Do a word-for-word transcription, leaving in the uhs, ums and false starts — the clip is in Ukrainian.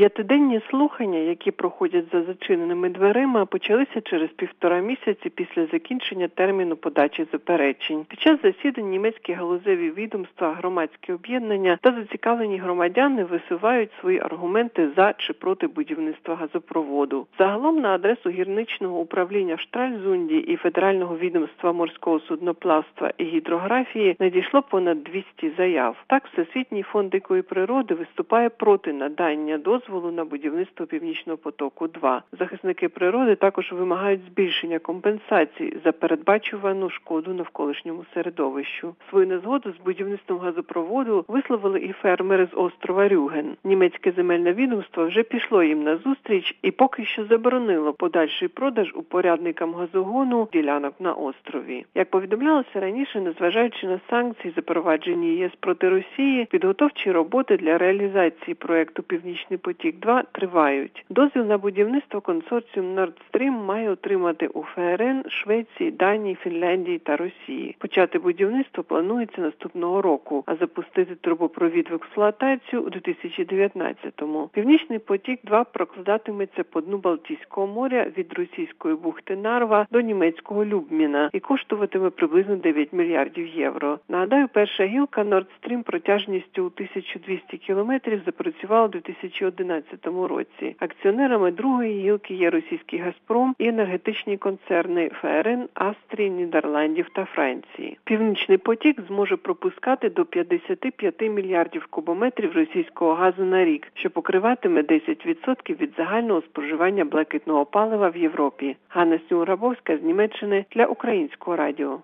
П'ятиденні слухання, які проходять за зачиненими дверима, почалися через півтора місяці після закінчення терміну подачі заперечень. Під час засідань німецькі галузеві відомства, громадські об'єднання та зацікавлені громадяни висувають свої аргументи за чи проти будівництва газопроводу. Загалом на адресу гірничного управління в Штральзунді і Федерального відомства морського судноплавства і гідрографії надійшло понад двісті заяв. Так, Всесвітній фонд дикої природи виступає проти надання дозволу на будівництво Північного потоку-два. Захисники природи також вимагають збільшення компенсацій за передбачувану шкоду навколишньому середовищу. Свою незгоду з будівництвом газопроводу висловили і фермери з острова Рюген. Німецьке земельне відомство вже пішло їм на зустріч і поки що заборонило подальший продаж упорядникам газогону ділянок на острові. Як повідомлялося раніше, незважаючи на санкції, запроваджені ЄС проти Росії, підготовчі роботи для реалізації проекту «Північний потік-два» тривають. Дозвіл на будівництво консорціум Nord Stream має отримати у ФРН, Швеції, Данії, Фінляндії та Росії. Почати будівництво планується наступного року, а запустити трубопровід в експлуатацію у дві тисячі дев'ятнадцятому. «Північний потік-два» прокладатиметься по дну Балтійського моря від російської бухти Нарва до німецького Любміна і коштуватиме приблизно дев'ять мільярдів євро. Нагадаю, перша гілка Nord Stream протяжністю у тисячу двісті кілометрів запрацювала у дві тисячі одинадцятому році. Акціонерами другої гілки є російський «Газпром» і енергетичні концерни ФРН, Австрії, Нідерландів та Франції. «Північний потік» зможе пропускати до п'ятдесят п'ять мільярдів кубометрів російського газу на рік, що покриватиме десять відсотків від загального споживання блакитного палива в Європі. Ганна Снюр-Грабовська з Німеччини для Українського радіо.